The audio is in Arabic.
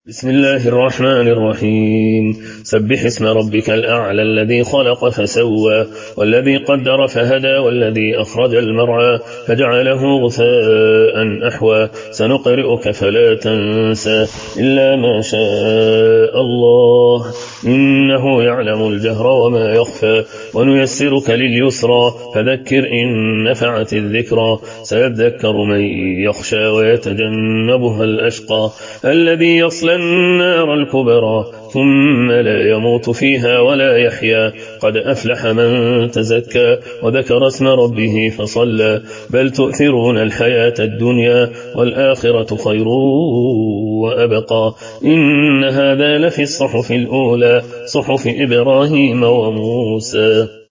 بسم الله الرحمن الرحيم. سبح اسم ربك الأعلى الذي خلق فسوى والذي قدر فهدى والذي أخرج المرعى فجعله غثاء أحوى سنقرئك فلا تنسى إلا ما شاء الله إنه يعلم الجهر وما يخفى ونيسرك لليسرى فذكر إن نفعت الذكرى سيذكر من يخشى ويتجنبها الأشقى الذي يصلى النار الكبرى ثم لا يموت فيها ولا يحيا قد أفلح من تزكى وذكر اسم ربه فصلى بل تؤثرون الحياة الدنيا والآخرة خير وأبقى إن هذا لفي الصحف الأولى صحف إبراهيم وموسى.